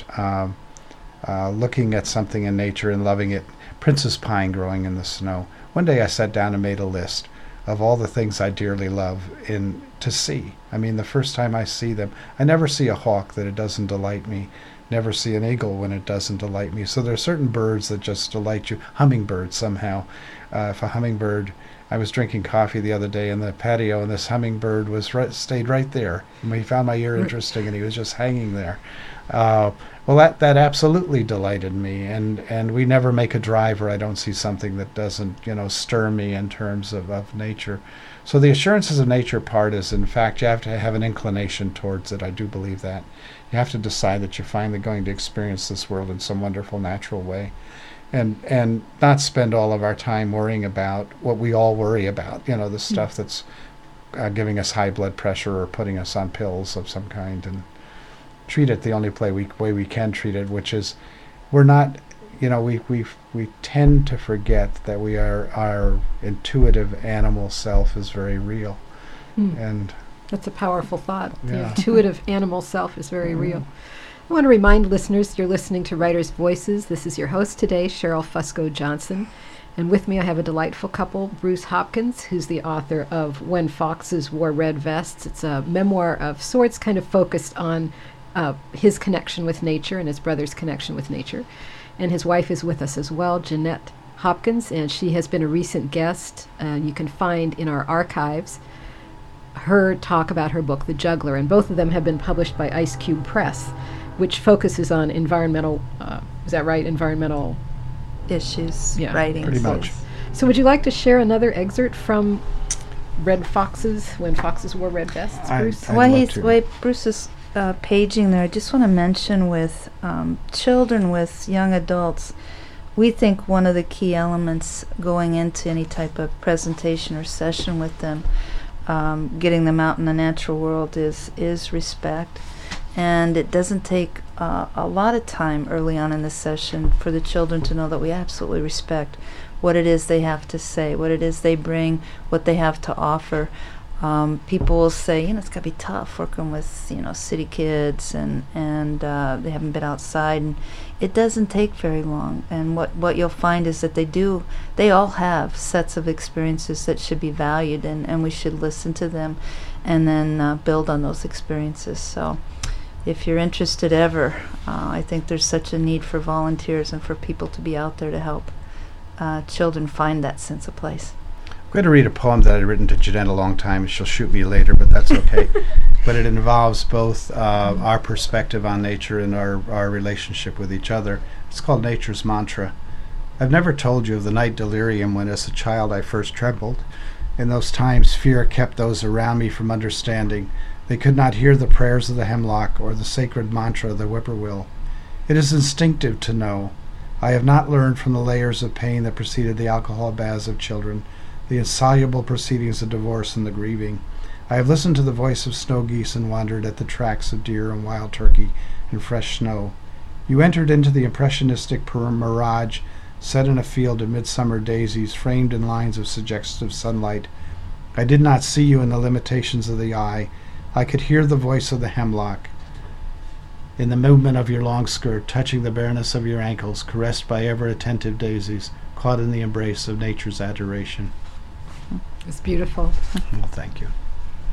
looking at something in nature and loving it, Princess Pine growing in the snow. One day I sat down and made a list of all the things I dearly love to see. I mean, the first time I see them, I never see a hawk that it doesn't delight me. Never see an eagle when it doesn't delight me. So there are certain birds that just delight you. Hummingbirds somehow. If a hummingbird, I was drinking coffee the other day in the patio, and this hummingbird stayed right there. And he found my ear interesting, and he was just hanging there. Well, that absolutely delighted me, and we never make a drive where I don't see something that doesn't, stir me in terms of nature. So the assurances of nature part is, in fact, you have to have an inclination towards it. I do believe that. You have to decide that you're finally going to experience this world in some wonderful natural way, and not spend all of our time worrying about what we all worry about, the stuff that's giving us high blood pressure or putting us on pills of some kind, and treat it the only way we can treat it, which is we're not, we tend to forget that our intuitive animal self is very real. And that's a powerful thought. The Yeah. intuitive animal self is very real. I want to remind listeners you're listening to Writers' Voices. This is your host today, Cheryl Fusco Johnson. And with me I have a delightful couple, Bruce Hopkins, who's the author of When Foxes Wore Red Vests. It's a memoir of sorts, kind of focused on his connection with nature and his brother's connection with nature. And his wife is with us as well, Jeanette Hopkins, and she has been a recent guest. You can find in our archives her talk about her book, The Juggler, and both of them have been published by Ice Cube Press, which focuses on environmental, is that right, environmental issues, Yeah. writings. Pretty much. So would you like to share another excerpt from Red Foxes, When Foxes Wore Red Vests, Bruce? I'd love to. While Bruce is paging there, I just want to mention with children, with young adults, we think one of the key elements going into any type of presentation or session with them, getting them out in the natural world, is respect. And it doesn't take a lot of time early on in the session for the children to know that we absolutely respect what it is they have to say, what it is they bring, what they have to offer. People will say, it's got to be tough working with, city kids and they haven't been outside. And it doesn't take very long. And what you'll find is that they all have sets of experiences that should be valued, and we should listen to them and then build on those experiences. So if you're interested ever, I think there's such a need for volunteers and for people to be out there to help children find that sense of place. I'm going to read a poem that I'd written to Jeanette a long time. She'll shoot me later, but that's okay. But it involves both our perspective on nature and our relationship with each other. It's called Nature's Mantra. I've never told you of the night delirium when as a child I first trembled. In those times fear kept those around me from understanding. They could not hear the prayers of the hemlock or the sacred mantra of the whippoorwill. It is instinctive to know. I have not learned from the layers of pain that preceded the alcohol baths of children, the insoluble proceedings of divorce and the grieving. I have listened to the voice of snow geese and wandered at the tracks of deer and wild turkey in fresh snow. You entered into the impressionistic mirage set in a field of midsummer daisies framed in lines of suggestive sunlight. I did not see you in the limitations of the eye. I could hear the voice of the hemlock in the movement of your long skirt, touching the bareness of your ankles, caressed by ever-attentive daisies, caught in the embrace of nature's adoration. It's beautiful. Well, thank you.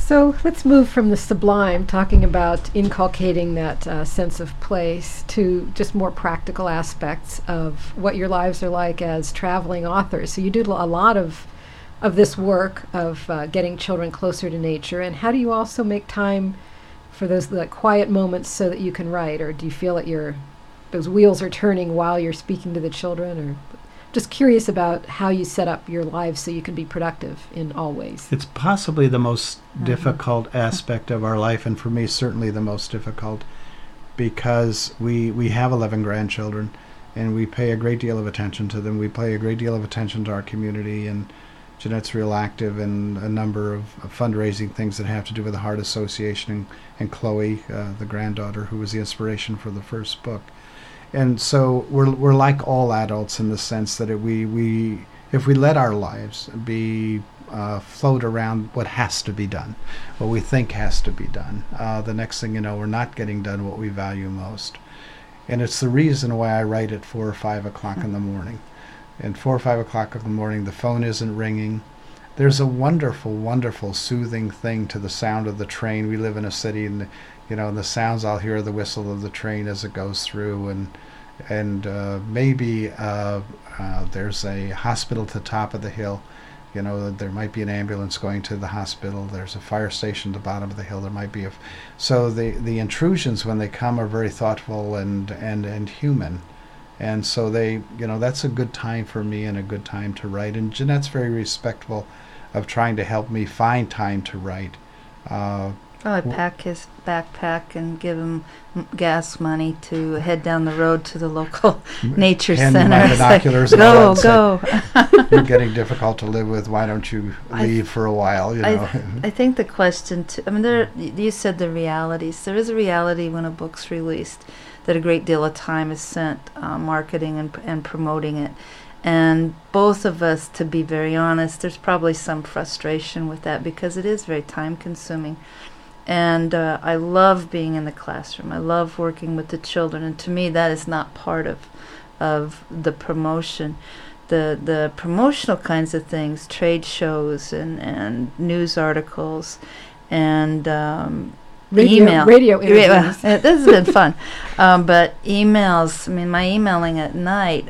So let's move from the sublime, talking about inculcating that sense of place, to just more practical aspects of what your lives are like as traveling authors. So you do a lot of this work of getting children closer to nature. And how do you also make time for those quiet moments so that you can write? Or do you feel that those wheels are turning while you're speaking to the children? Or just curious about how you set up your lives so you can be productive in all ways. It's possibly the most difficult aspect of our life, and for me certainly the most difficult, because we have 11 grandchildren and we pay a great deal of attention to them. We pay a great deal of attention to our community, and Jeanette's real active in a number of fundraising things that have to do with the Heart Association, and Chloe, the granddaughter, who was the inspiration for the first book. And so we're like all adults in the sense that if we let our lives be float around what has to be done, what we think has to be done, the next thing you know, we're not getting done what we value most. And it's the reason why I write at 4 or 5 o'clock in the morning. And 4 or 5 o'clock in the morning, the phone isn't ringing. There's a wonderful, wonderful, soothing thing to the sound of the train. We live in a city, and the sounds I'll hear, the whistle of the train as it goes through, and maybe there's a hospital at the top of the hill. There might be an ambulance going to the hospital. There's a fire station at the bottom of the hill. There might be so the intrusions when they come are very thoughtful and human. And so that's a good time for me and a good time to write. And Jeanette's very respectful of trying to help me find time to write. I pack his backpack and give him gas money to head down the road to the local nature Hand center. me my binoculars like, and all go. You're getting difficult to live with. Why don't you leave for a while? I think the question, you said the realities. There is a reality when a book's released that a great deal of time is spent marketing and promoting it. And both of us, to be very honest, there's probably some frustration with that because it is very time-consuming. And I love being in the classroom. I love working with the children. And to me, that is not part of the promotion. The promotional kinds of things, trade shows and news articles and radio interviews. This has been fun. But emails, my emailing at night,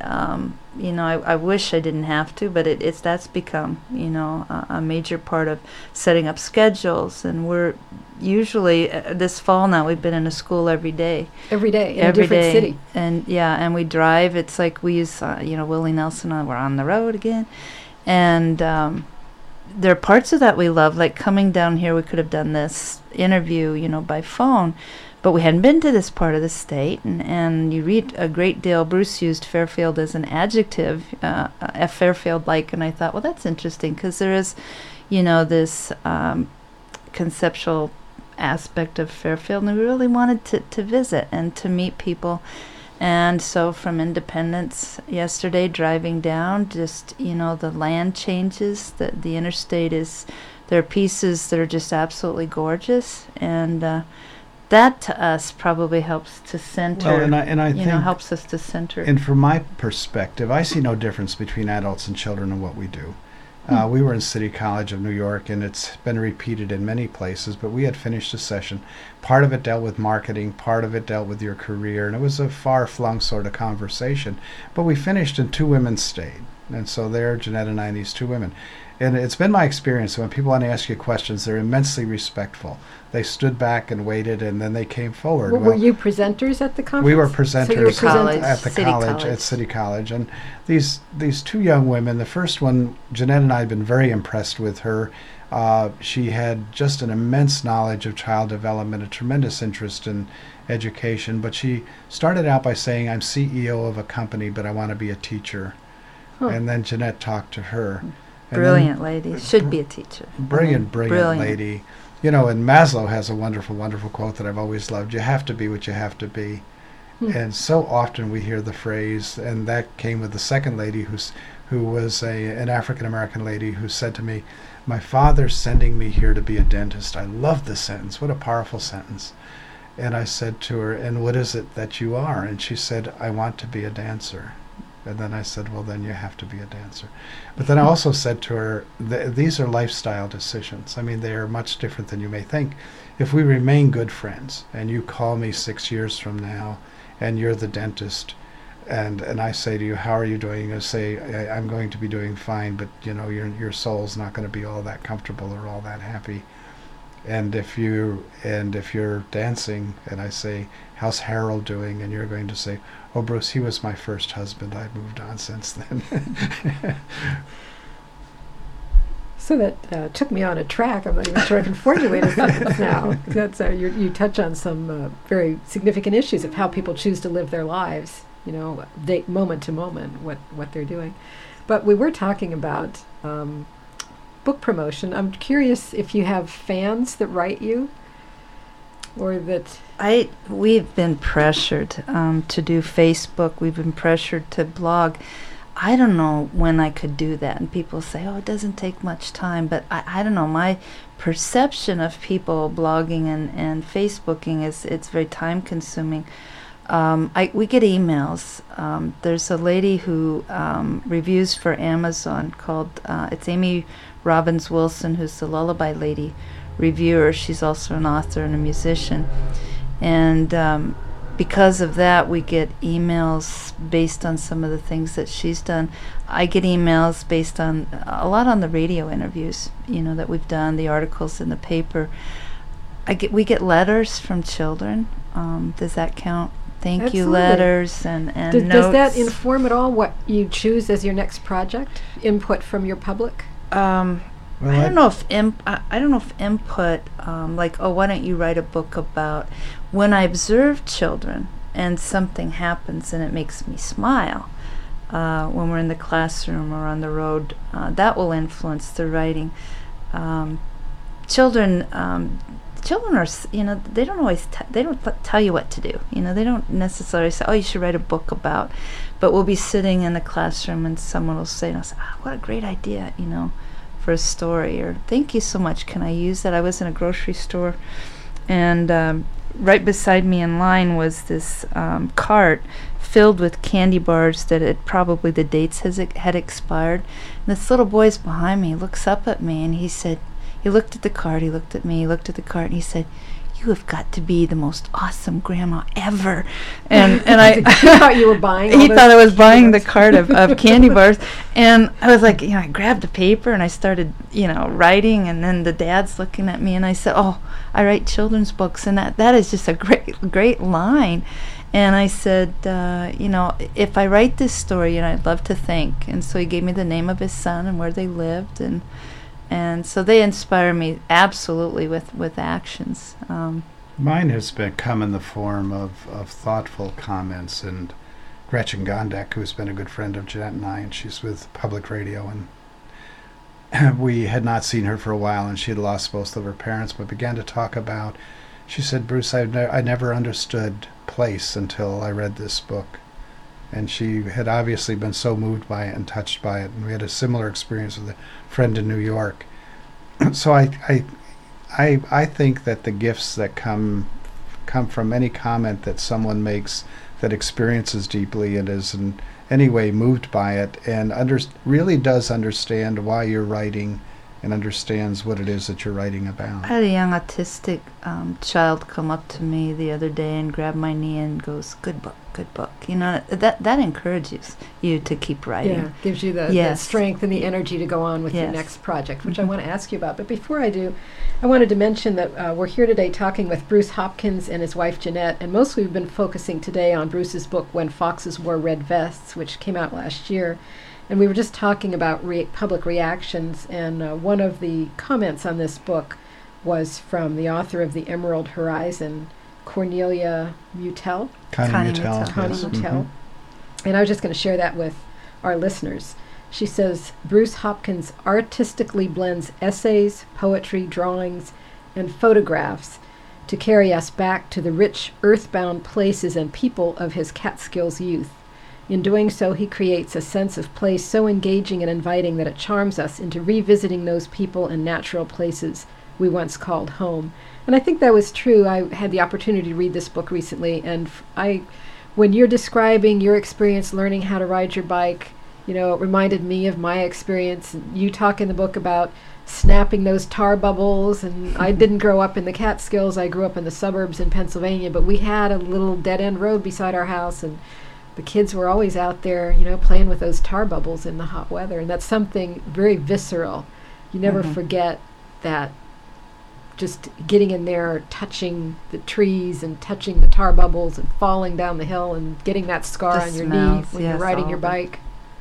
I wish I didn't have to, but that's become, a major part of setting up schedules. And we're usually, this fall now, we've been in a school every day. Every day, in a different city. And we drive. It's like we use, Willie Nelson, we're on the road again. And there are parts of that we love, like coming down here, we could have done this interview, by phone. But we hadn't been to this part of the state, and you read a great deal. Bruce used Fairfield as an adjective, Fairfield-like, and I thought, well, that's interesting, because there is, this conceptual aspect of Fairfield, and we really wanted to visit and to meet people. And so from Independence yesterday, driving down, just, the land changes, the interstate there are pieces that are just absolutely gorgeous, and that to us probably helps to center. Well, and I think helps us to center. And from my perspective, I see no difference between adults and children in what we do. We were in City College of New York, and it's been repeated in many places, but we had finished a session. Part of it dealt with marketing, part of it dealt with your career, and it was a far-flung sort of conversation. But we finished and 2 women stayed. And so there, Jeanette and I, and these 2 women. And it's been my experience that when people want to ask you questions, they're immensely respectful. They stood back and waited, and then they came forward. Were you presenters at the conference? We were presenters at the college, at City College. And these 2 young women, the first one, Jeanette and I had been very impressed with her. She had just an immense knowledge of child development, a tremendous interest in education. But she started out by saying, I'm CEO of a company, but I want to be a teacher. Huh. And then Jeanette talked to her. Brilliant lady. Should be a teacher. Brilliant lady. And Maslow has a wonderful, wonderful quote that I've always loved. You have to be what you have to be. And so often we hear the phrase, and that came with the second lady who was an African-American lady who said to me, my father's sending me here to be a dentist. I love this sentence. What a powerful sentence. And I said to her, and what is it that you are? And she said, I want to be a dancer. And then I said, well, then you have to be a dancer. But then I also said to her, these are lifestyle decisions. I mean, they are much different than you may think. If we remain good friends, and you call me 6 years from now, and you're the dentist, and I say to you, how are you doing? You say, I'm going to be doing fine, but your soul's not going to be all that comfortable or all that happy. And if you're dancing, and I say, how's Harold doing? And you're going to say, oh, Bruce, he was my first husband. I've moved on since then. So that took me on a track. I'm not even sure I can formulate it now. That's you touch on some very significant issues of how people choose to live their lives. Moment to moment, what they're doing. But we were talking about book promotion. I'm curious if you have fans that write you, or that we've been pressured to do Facebook. We've been pressured to blog. I don't know when I could do that. And people say, oh, it doesn't take much time. But I don't know. My perception of people blogging and Facebooking is it's very time consuming. We get emails. There's a lady who reviews for Amazon called, it's Amy Robbins Wilson, who's the Lullaby Lady reviewer. She's also an author and a musician. And because of that, we get emails based on some of the things that she's done. I get emails based on a lot on the radio interviews, that we've done, the articles in the paper. We get letters from children. Does that count? Thank Absolutely. You letters and notes. Does that inform at all what you choose as your next project? Input from your public? I don't know if input, like, oh, why don't you write a book about when I observe children and something happens and it makes me smile, when we're in the classroom or on the road, that will influence the writing. Children are, they don't always, they don't tell you what to do. They don't necessarily say, oh, you should write a book about, but we'll be sitting in the classroom and someone will say, what a great idea, for a story, or thank you so much, can I use that? I was in a grocery store, and right beside me in line was this cart filled with candy bars that probably the dates had expired. And this little boy's behind me, looks up at me, and he said, he looked at the cart, he looked at me, he looked at the cart, and he said, you have got to be the most awesome grandma ever. And I he thought you were buying he thought I was buying the cart of candy bars. And I was like, I grabbed a paper and I started, writing, and then the dad's looking at me and I said, oh, I write children's books, and that is just a great line. And I said, if I write this story, I'd love to think. And so he gave me the name of his son and where they lived, and so they inspire me absolutely with actions. Mine has come in the form of thoughtful comments, and Gretchen Gondek, who's been a good friend of Jeanette and I, and she's with public radio, and we had not seen her for a while, and she had lost both of her parents, but began to talk about, she said, Bruce, I never understood place until I read this book. And she had obviously been so moved by it and touched by it. And we had a similar experience with a friend in New York. So I think that the gifts that come from any comment that someone makes that experiences deeply and is in any way moved by it and really does understand why you're writing and understands what it is that you're writing about. I had a young autistic child come up to me the other day and grab my knee and goes, good book. That encourages you to keep writing. Yeah, gives you the strength and the energy to go on with your next project, which I want to ask you about. But before I do, I wanted to mention that we're here today talking with Bruce Hopkins and his wife Jeanette, and mostly we've been focusing today on Bruce's book, When Foxes Wore Red Vests, which came out last year. And we were just talking about public reactions, and one of the comments on this book was from the author of The Emerald Horizon, Cornelia Mutel. Connie Mutel. Mm-hmm. And I was just going to share that with our listeners. She says, Bruce Hopkins artistically blends essays, poetry, drawings, and photographs to carry us back to the rich, earthbound places and people of his Catskills youth. In doing so, he creates a sense of place so engaging and inviting that it charms us into revisiting those people and natural places we once called home. And I think that was true. I had the opportunity to read this book recently, and I when you're describing your experience learning how to ride your bike, it reminded me of my experience. You talk in the book about snapping those tar bubbles, and I didn't grow up in the Catskills. I grew up in the suburbs in Pennsylvania, but we had a little dead-end road beside our house, and the kids were always out there, playing with those tar bubbles in the hot weather, and that's something very visceral. You never forget that, just getting in there, touching the trees and touching the tar bubbles and falling down the hill and getting that scar on your knee when you're riding your bike.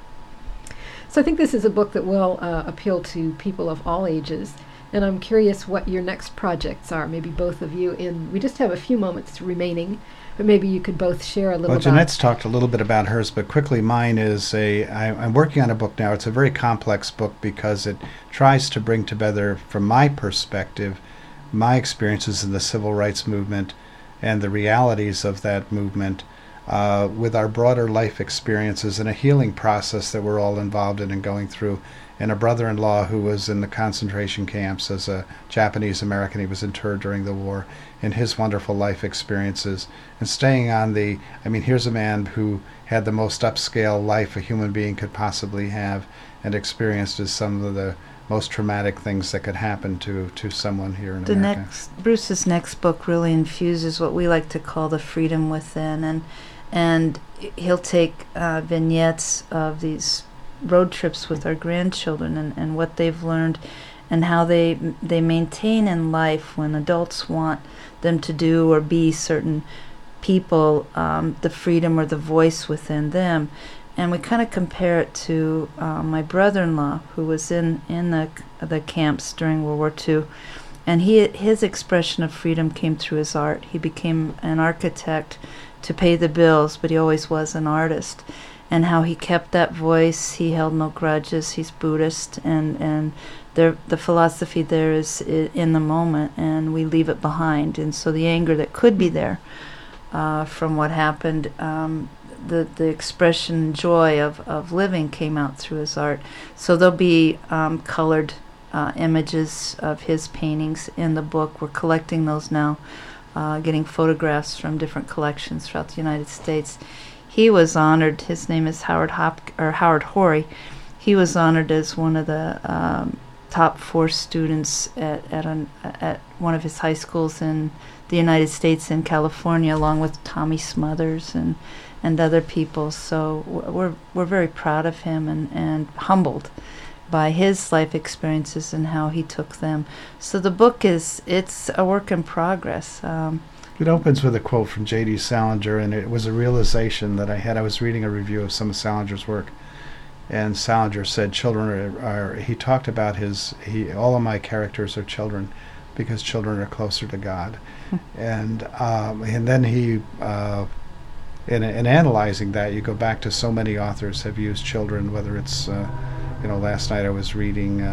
So I think this is a book that will appeal to people of all ages, and I'm curious what your next projects are, maybe both of you. We just have a few moments remaining, but maybe you could both share a little about... Well, Jeanette's talked a little bit about hers, but quickly, mine is I'm working on a book now. It's a very complex book because it tries to bring together, from my perspective, my experiences in the civil rights movement and the realities of that movement with our broader life experiences and a healing process that we're all involved in and going through. And a brother-in-law who was in the concentration camps as a Japanese American. He was interred during the war, and his wonderful life experiences. And staying on here's a man who had the most upscale life a human being could possibly have and experienced as some of the most traumatic things that could happen to someone here in America. Bruce's next book really infuses what we like to call the freedom within, and he'll take vignettes of these road trips with our grandchildren and what they've learned and how they maintain in life when adults want them to do or be certain people, the freedom or the voice within them. And we kind of compare it to my brother-in-law, who was in the camps during World War II, and his expression of freedom came through his art. He became an architect to pay the bills, but he always was an artist. And how he kept that voice, he held no grudges. He's Buddhist, and the philosophy there is in the moment, and we leave it behind. And so the anger that could be there from what happened, the expression and joy of living came out through his art. So there'll be colored images of his paintings in the book. We're collecting those now, getting photographs from different collections throughout the United States. He was honored. His name is Howard Horry. He was honored as one of the top 4 students at one of his high schools in the United States in California, along with Tommy Smothers and other people. So we're very proud of him and humbled by his life experiences and how he took them. So the book it's a work in progress. It opens with a quote from J.D. Salinger, and it was a realization that I had. I was reading a review of some of Salinger's work, and Salinger said children are he talked about all of my characters are children because children are closer to God. And then he, in analyzing that, you go back to so many authors have used children, whether it's, last night I was reading,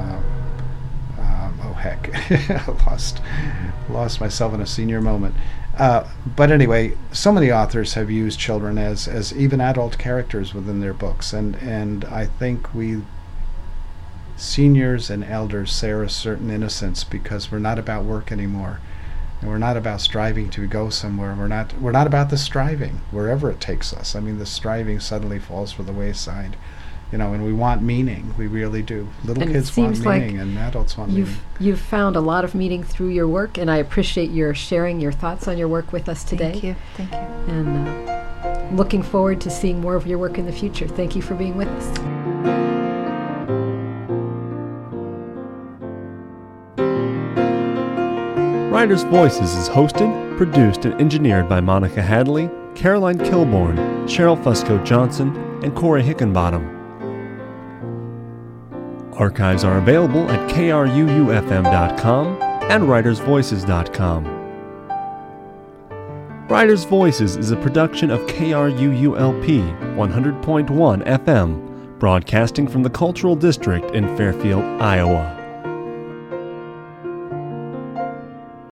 lost myself in a senior moment. But anyway, so many authors have used children as even adult characters within their books, and I think we seniors and elders share a certain innocence because we're not about work anymore, and we're not about striving to go somewhere. We're not about the striving wherever it takes us. I mean, the striving suddenly falls for the wayside. And we want meaning. We really do. Little kids want meaning, and adults want meaning. You've found a lot of meaning through your work, and I appreciate your sharing your thoughts on your work with us today. Thank you. And looking forward to seeing more of your work in the future. Thank you for being with us. Writers' Voices is hosted, produced, and engineered by Monica Hadley, Caroline Kilborn, Cheryl Fusco Johnson, and Corey Hickenbottom. Archives are available at kruufm.com and writersvoices.com. Writers' Voices is a production of KRUULP 100.1 FM, broadcasting from the Cultural District in Fairfield, Iowa.